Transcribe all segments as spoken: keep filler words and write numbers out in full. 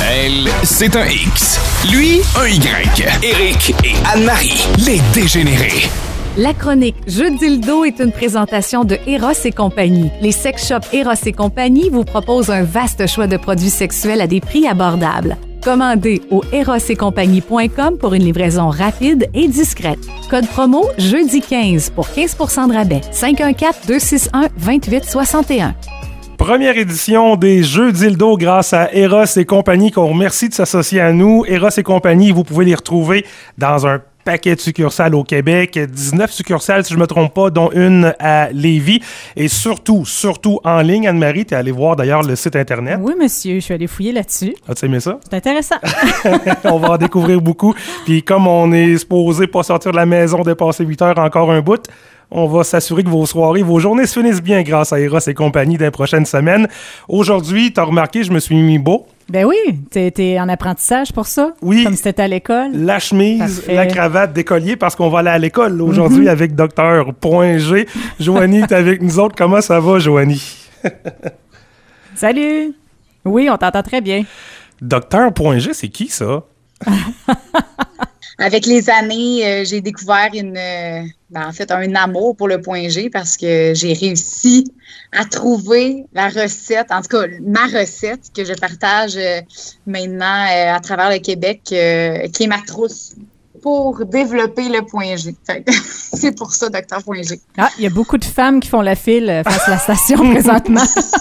Elle, c'est un X. Lui, un Y. Éric et Anne-Marie, les dégénérés. La chronique Jeux dildo est une présentation de Eros et compagnie. Les sex shops Eros et compagnie vous proposent un vaste choix de produits sexuels à des prix abordables. Commandez au eros et compagnie point com pour une livraison rapide et discrète. Code promo jeudi quinze pour quinze pour cent de rabais. cinq un quatre, deux six un, deux huit six un. Première édition des Jeux dildo grâce à Eros et compagnie qu'on remercie de s'associer à nous. Eros et compagnie, vous pouvez les retrouver dans un paquet de succursales au Québec, dix-neuf succursales si je me trompe pas, dont une à Lévis. Et surtout, surtout en ligne. Anne-Marie, t'es allée voir d'ailleurs le site Internet. Oui, monsieur, je suis allée fouiller là-dessus. As-tu aimé ça? C'est intéressant. On va en découvrir beaucoup. Puis comme on est supposé pas sortir de la maison dépasser huit heures encore un bout, on va s'assurer que vos soirées, vos journées se finissent bien grâce à Eros et compagnie dans les prochaines semaines. Aujourd'hui, t'as remarqué, je me suis mis beau. Ben oui, t'es, t'es en apprentissage pour ça? Oui. Comme si t'étais à l'école? La chemise, Parfait. La cravate d'écolier, parce qu'on va aller à l'école aujourd'hui Mm-hmm. avec Docteur Point G. Joanie est avec nous autres. Comment ça va, Joanie? Salut! Oui, on t'entend très bien. Docteur Point G, c'est qui ça? Avec les années, euh, j'ai découvert une, euh, ben, en fait, un amour pour le point G parce que j'ai réussi à trouver la recette, en tout cas ma recette que je partage euh, maintenant euh, à travers le Québec, euh, qui est ma trousse pour développer le point G. Fait que c'est pour ça, Docteur Point G. Ah, il y a beaucoup de femmes qui font la file euh, face à la station présentement.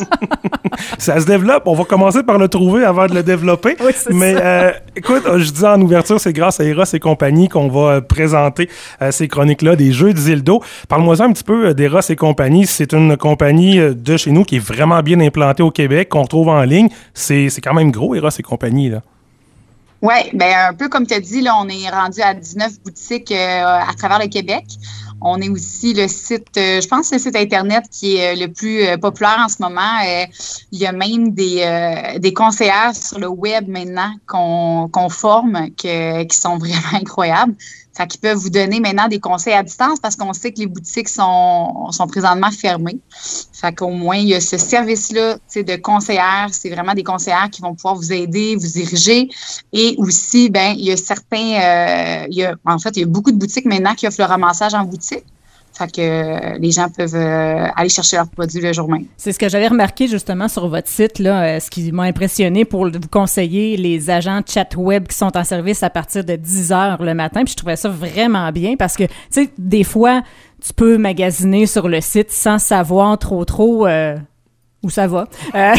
Ça se développe. On va commencer par le trouver avant de le développer. Oui, c'est Mais ça. euh, écoute, je dis en ouverture, c'est grâce à Eros et compagnie qu'on va euh, présenter euh, ces chroniques-là des Jeux dildo. Parle-moi un petit peu euh, d'Eros et compagnie. C'est une compagnie euh, de chez nous qui est vraiment bien implantée au Québec, qu'on retrouve en ligne. C'est, c'est quand même gros, Eros et compagnie, là. Oui, bien un peu comme tu as dit, là, on est rendu à dix-neuf boutiques euh, à travers le Québec. On est aussi le site, euh, je pense, le site Internet qui est euh, le plus euh, populaire en ce moment. Euh, il y a même des, euh, des conseillères sur le web maintenant qu'on, qu'on forme que, qui sont vraiment incroyables. Fait qu'ils peuvent vous donner maintenant des conseils à distance parce qu'on sait que les boutiques sont, sont présentement fermées. Fait qu'au moins, il y a ce service-là, tu sais, de conseillères. C'est vraiment des conseillères qui vont pouvoir vous aider, vous diriger. Et aussi, ben, il y a certains, euh, il y a, en fait, il y a beaucoup de boutiques maintenant qui offrent le ramassage en boutique. Fait que euh, les gens peuvent euh, aller chercher leurs produits le jour même. C'est ce que j'avais remarqué justement sur votre site, là, euh, ce qui m'a impressionné pour vous conseiller les agents de chat web qui sont en service à partir de dix heures le matin. Puis je trouvais ça vraiment bien parce que, tu sais, des fois, tu peux magasiner sur le site sans savoir trop, trop euh, où ça va. Euh...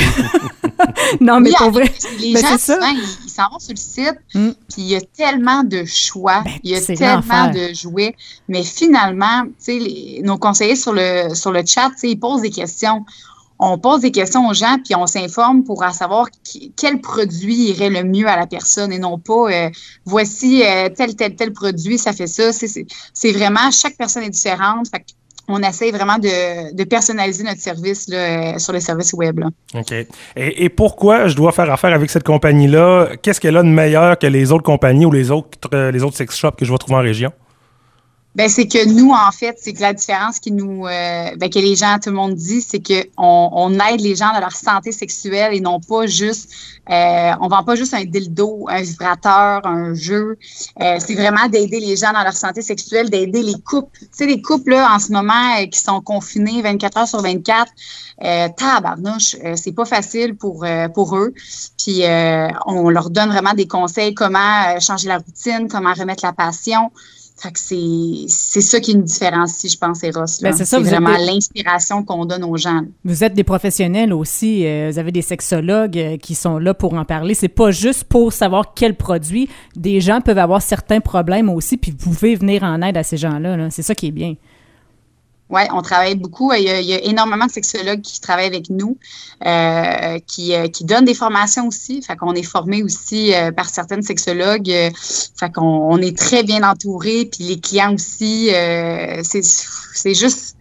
non, mais oui, pour vrai, les ben, gens, c'est ça. souvent, ils, ils s'en vont sur le site, Mm. puis il y a tellement de choix, Ben, il y a c'est tellement l'enfer. de jouets, mais finalement, tu sais, les- nos conseillers sur le, sur le chat, tu sais, ils posent des questions. On pose des questions aux gens, puis on s'informe pour savoir qui- quel produit irait le mieux à la personne et non pas euh, voici euh, tel, tel, tel produit, ça fait ça. C'est, c'est, c'est vraiment, chaque personne est différente. Fait on essaie vraiment de, de personnaliser notre service là, euh, sur le service web. Là. OK. Et, et pourquoi je dois faire affaire avec cette compagnie-là? Qu'est-ce qu'elle a de meilleur que les autres compagnies ou les autres, euh, les autres sex shops que je vais trouver en région? Ben c'est que nous, en fait, c'est que la différence qui nous, euh, ben, que les gens, tout le monde dit, c'est que on, on aide les gens dans leur santé sexuelle et non pas juste, euh, on vend pas juste un dildo, un vibrateur, un jeu. Euh, c'est vraiment d'aider les gens dans leur santé sexuelle, d'aider les couples. Tu sais, les couples là en ce moment euh, qui sont confinés vingt-quatre heures sur vingt-quatre. Euh, tabarnouche, euh, c'est pas facile pour euh, pour eux. Puis euh, on leur donne vraiment des conseils comment euh, changer la routine, comment remettre la passion. Fait que c'est, c'est ça qui nous différencie, je pense, Eros. Là. Ben, c'est ça, c'est vous vraiment êtes des- l'inspiration qu'on donne aux gens. Vous êtes des professionnels aussi, euh, vous avez des sexologues euh, qui sont là pour en parler. C'est pas juste pour savoir quel produit. Des gens peuvent avoir certains problèmes aussi, puis vous pouvez venir en aide à ces gens-là. Là. C'est ça qui est bien. Oui, on travaille beaucoup. Il y, a, il y a énormément de sexologues qui travaillent avec nous, euh, qui, euh, qui donnent des formations aussi. Fait qu'on est formé aussi euh, par certaines sexologues. Euh, fait qu'on on est très bien entourés. Puis les clients aussi, euh, c'est, c'est juste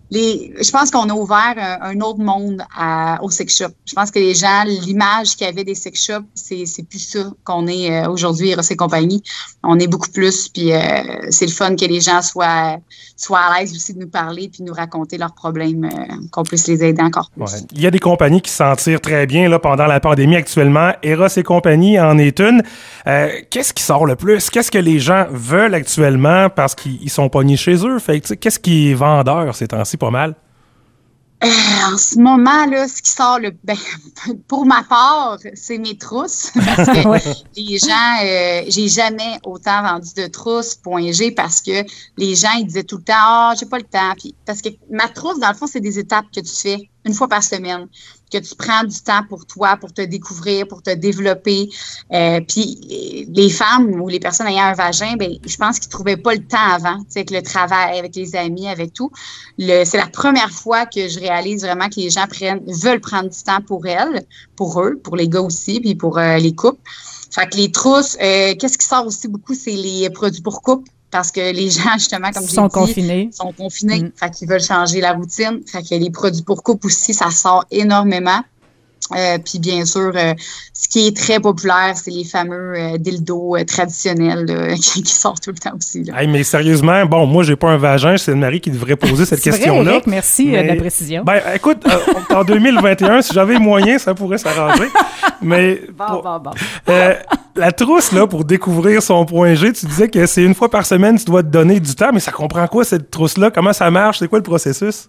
les, je pense qu'on a ouvert un, un autre monde à, au sex shop. Je pense que les gens, l'image qu'il y avait des sex shops, c'est, c'est plus ça qu'on est euh, aujourd'hui, Eros et compagnie. On est beaucoup plus, puis euh, c'est le fun que les gens soient, soient à l'aise aussi de nous parler puis nous raconter leurs problèmes, euh, qu'on puisse les aider encore plus. Ouais. Il y a des compagnies qui s'en tirent très bien là, pendant la pandémie actuellement. Eros et compagnie en est une. Euh, qu'est-ce qui sort le plus? Qu'est-ce que les gens veulent actuellement parce qu'ils ils sont pognés chez eux? Fait que, qu'est-ce qui est vendeur ces temps-ci? Pas mal. Euh, en ce moment, là, ce qui sort le ben, pour ma part, c'est mes trousses. Parce que ouais. les gens, euh, j'ai jamais autant vendu de trousses, point G, parce que les gens, ils disaient tout le temps, ah, oh, j'ai pas le temps. Puis, parce que ma trousse, dans le fond, c'est des étapes que tu fais une fois par semaine, que tu prends du temps pour toi, pour te découvrir, pour te développer. Euh, puis les femmes ou les personnes ayant un vagin, ben, je pense qu'ils trouvaient pas le temps avant, tu sais, avec le travail, avec les amis, avec tout. Le, c'est la première fois que je réalise vraiment que les gens prennent, veulent prendre du temps pour elles, pour eux, pour les gars aussi, puis pour euh, les couples. Fait que les trousses, euh, qu'est-ce qui sort aussi beaucoup, c'est les produits pour couple. Parce que les gens, justement, comme j'ai sont dit, confinés. sont confinés. Mm. Fait qu'ils veulent changer la routine. Fait que les produits pour couple aussi, ça sort énormément. Euh, puis bien sûr, euh, ce qui est très populaire, c'est les fameux euh, dildos euh, traditionnels là, qui, qui sortent tout le temps aussi. Là. Hey, mais sérieusement, bon, moi, j'ai pas un vagin, c'est Marie qui devrait poser cette c'est question-là. Vrai, Eric, merci mais, de la précision. Ben, écoute, euh, en deux mille vingt et un, si j'avais moyen, ça pourrait s'arranger. Mais bon, pour, bon, bon. Euh, la trousse, là, pour découvrir son point G, tu disais que c'est une fois par semaine, tu dois te donner du temps, mais ça comprend quoi, cette trousse-là? Comment ça marche? C'est quoi le processus?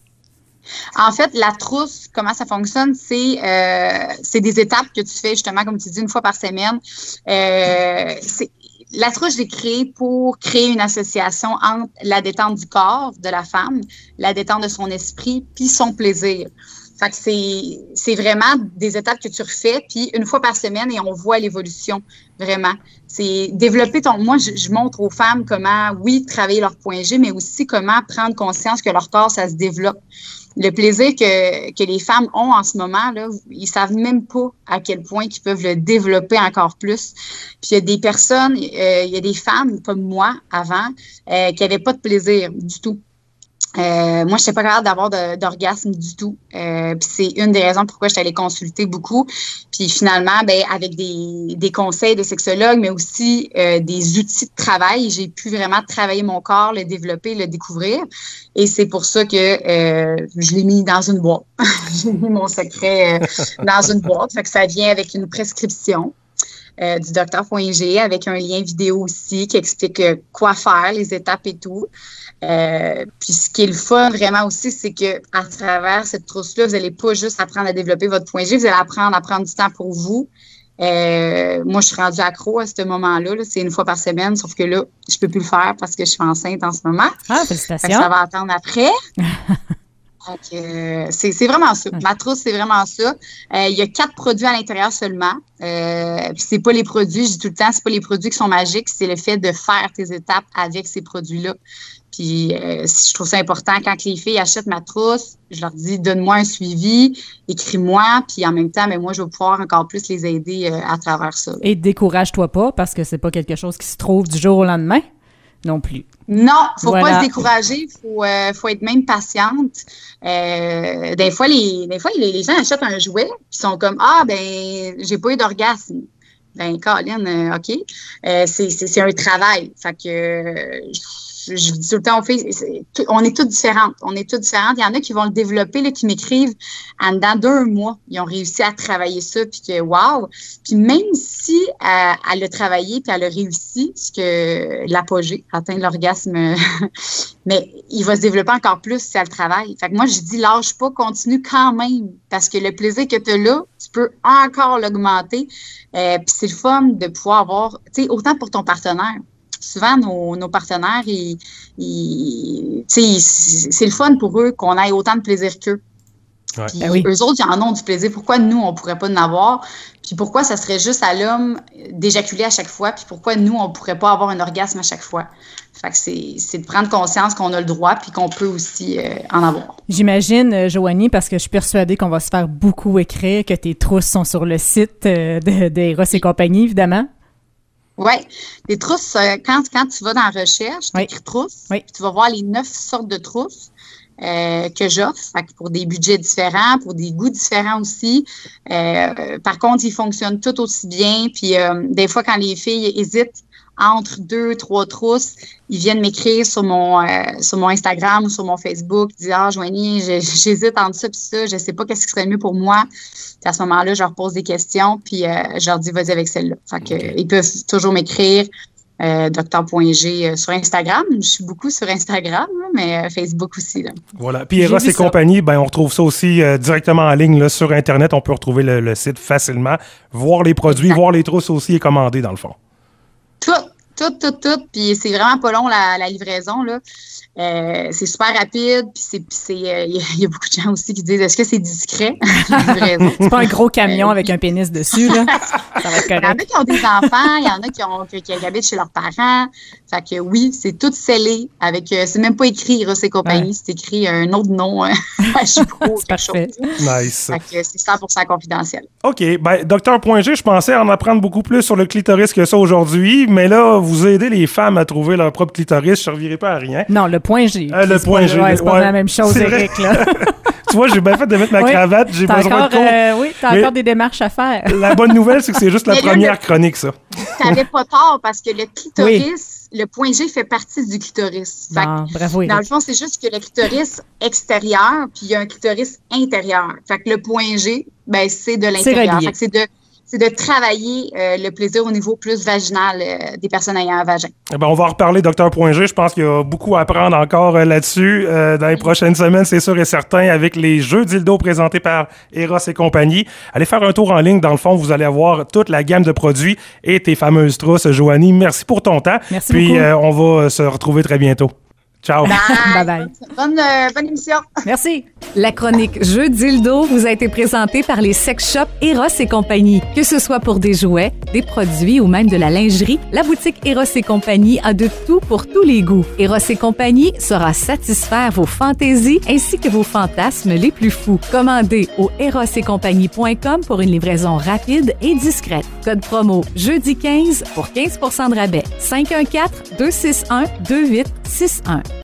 En fait, la trousse, comment ça fonctionne, c'est euh, c'est des étapes que tu fais justement, comme tu dis, une fois par semaine. Euh, c'est, la trousse, je l'ai créée pour créer une association entre la détente du corps de la femme, la détente de son esprit, puis son plaisir. Fait que c'est, c'est vraiment des étapes que tu refais, puis une fois par semaine, et on voit l'évolution, vraiment. C'est développer ton... Moi, je, je montre aux femmes comment, oui, travailler leur point G, mais aussi comment prendre conscience que leur corps, ça se développe. Le plaisir que, que les femmes ont en ce moment, là, ils savent même pas à quel point ils peuvent le développer encore plus. Puis il y a des personnes, euh, il y a des femmes comme moi avant, euh, qui n'avaient pas de plaisir du tout. Euh, moi, je n'étais pas capable d'avoir de, d'orgasme du tout. Euh, puis c'est une des raisons pourquoi je suis allée consulter beaucoup. Puis finalement, ben avec des, des conseils de sexologues, mais aussi euh, des outils de travail, j'ai pu vraiment travailler mon corps, le développer, le découvrir. Et c'est pour ça que euh, je l'ai mis dans une boîte. J'ai mis mon secret euh, dans une boîte. Fait que ça vient avec une prescription. Euh, du docteur Point G avec un lien vidéo aussi qui explique euh, quoi faire, les étapes et tout. Euh, puis ce qui est le fun vraiment aussi, c'est que à travers cette trousse-là, vous n'allez pas juste apprendre à développer votre Point G, vous allez apprendre à prendre du temps pour vous. Euh, moi, je suis rendue accro à ce moment-là. Là. C'est une fois par semaine, sauf que là, je peux plus le faire parce que je suis enceinte en ce moment. Ah, félicitations. Ça va attendre après. Donc, euh, c'est, c'est vraiment ça. Ma trousse, c'est vraiment ça. Euh, il y a quatre produits à l'intérieur seulement. Euh, puis c'est pas les produits, je dis tout le temps, c'est pas les produits qui sont magiques, c'est le fait de faire tes étapes avec ces produits-là. Puis euh, je trouve ça important quand les filles achètent ma trousse, je leur dis donne-moi un suivi, écris-moi, puis en même temps, mais moi je vais pouvoir encore plus les aider euh, à travers ça. Et décourage-toi pas parce que c'est pas quelque chose qui se trouve du jour au lendemain non plus. Non, faut voilà. pas se décourager, faut euh, faut être même patiente. Euh, des fois les des fois les, les gens achètent un jouet puis sont comme ah ben j'ai pas eu d'orgasme. Ben Colin, euh, ok, euh, c'est, c'est c'est un travail. Fait que euh, je, je dis tout le temps aux filles, c'est, tout, on est toutes différentes. On est toutes différentes. Il y en a qui vont le développer, là, qui m'écrivent en dedans deux mois. Ils ont réussi à travailler ça, puis que wow. Puis même si euh, elle a travaillé, puis elle a réussi, ce que l'apogée, atteindre l'orgasme, mais il va se développer encore plus si elle travaille. Fait que moi, je dis lâche pas, continue quand même, parce que le plaisir que tu as là, tu peux encore l'augmenter. Euh, puis c'est le fun de pouvoir avoir, tu sais, autant pour ton partenaire. Souvent, nos, nos partenaires, ils, ils, tu sais, c'est le fun pour eux qu'on ait autant de plaisir qu'eux. Ouais. Puis ben oui. eux autres, ils en ont du plaisir. Pourquoi nous, on pourrait pas en avoir? Puis pourquoi ça serait juste à l'homme d'éjaculer à chaque fois? Puis pourquoi nous, on pourrait pas avoir un orgasme à chaque fois? Fait que c'est, c'est de prendre conscience qu'on a le droit puis qu'on peut aussi euh, en avoir. J'imagine, euh, Joanie, parce que je suis persuadée qu'on va se faire beaucoup écrire, que tes trousses sont sur le site euh, de, de Eros et compagnie, évidemment. Oui. Les trousses, euh, quand, quand tu vas dans la recherche, tu écris oui. trousses, oui. puis tu vas voir les neuf sortes de trousses. euh, que j'offre, fait que pour des budgets différents, pour des goûts différents aussi. Euh, par contre, ils fonctionnent tout aussi bien. Puis euh, des fois, quand les filles hésitent entre deux, trois trousses, ils viennent m'écrire sur mon euh, sur mon Instagram ou sur mon Facebook, ils disent « Ah, Joanie, j'hésite entre ça et ça, je sais pas qu'est-ce qui serait mieux pour moi. » Puis à ce moment-là, je leur pose des questions, puis euh, je leur dis « Vas-y avec celle-là. » Fait que okay. Ils peuvent toujours m'écrire euh, docteur.g euh, sur Instagram. Je suis beaucoup sur Instagram, là, mais euh, Facebook aussi. Là. Voilà. Puis Eros et compagnie, ben, on retrouve ça aussi euh, directement en ligne là, sur Internet. On peut retrouver le, le site facilement, voir les produits, exact. Voir les trousses aussi et commander dans le fond. Tout, tout, tout, tout. Puis c'est vraiment pas long, la, la livraison, là. Euh, c'est super rapide, puis c'est, puis c'est, il euh, y, y a beaucoup de gens aussi qui disent, est-ce que c'est discret, la livraison? C'est pas un gros camion euh, avec un pénis dessus, là. Ça va être correct. Il y en a qui ont des enfants, il y en a qui, ont, qui, qui habitent chez leurs parents. Fait que oui, c'est tout scellé avec, euh, c'est même pas écrit Eros et compagnie, ouais. C'est écrit un autre nom, à Chypro, c'est parfait. Chose. Nice. Fait que c'est cent pour cent confidentiel. OK. Ben, docteur.g, je pensais en apprendre beaucoup plus sur le clitoris que ça aujourd'hui, mais là, vous aidez les femmes à trouver leur propre clitoris, je ne servirai pas à rien. Non, le point G. Euh, le point pas, G. Ouais, c'est pas ouais. la même chose, Éric, là. Tu vois, j'ai bien fait de mettre ma oui. cravate, j'ai t'as besoin encore, de cours. Euh, oui, t'as mais encore des démarches à faire. La bonne nouvelle, c'est que c'est juste la mais première là, le... chronique, ça. T'avais pas tort, parce que le clitoris, oui. le point G fait partie du clitoris. Fait non, bravo, Éric. Dans le fond, c'est juste que le clitoris extérieur, puis il y a un clitoris intérieur. Fait que le point G, ben, c'est de l'intérieur. C'est, fait que c'est de... c'est de travailler euh, le plaisir au niveau plus vaginal euh, des personnes ayant un vagin. Eh ben, on va en reparler, docteur.g. Je pense qu'il y a beaucoup à apprendre encore euh, là-dessus. Euh, dans les prochaines semaines, c'est sûr et certain, avec les jeux dildo présentés par Eros et compagnie. Allez faire un tour en ligne. Dans le fond, vous allez avoir toute la gamme de produits et tes fameuses trousses. Joanie, merci pour ton temps. Merci Puis, beaucoup. Euh, on va se retrouver très bientôt. Ciao. Bye. Bye bye. Bonne, euh, bonne émission. Merci. La chronique Jeux dildo vous a été présentée par les sex shops Eros et compagnie. Que ce soit pour des jouets, des produits ou même de la lingerie, la boutique Eros et compagnie a de tout pour tous les goûts. Eros et compagnie saura satisfaire vos fantaisies ainsi que vos fantasmes les plus fous. Commandez au eros et compagnie point com pour une livraison rapide et discrète. Code promo jeudi quinze pour quinze pour cent de rabais. cinq un quatre, deux six un, deux huit six un.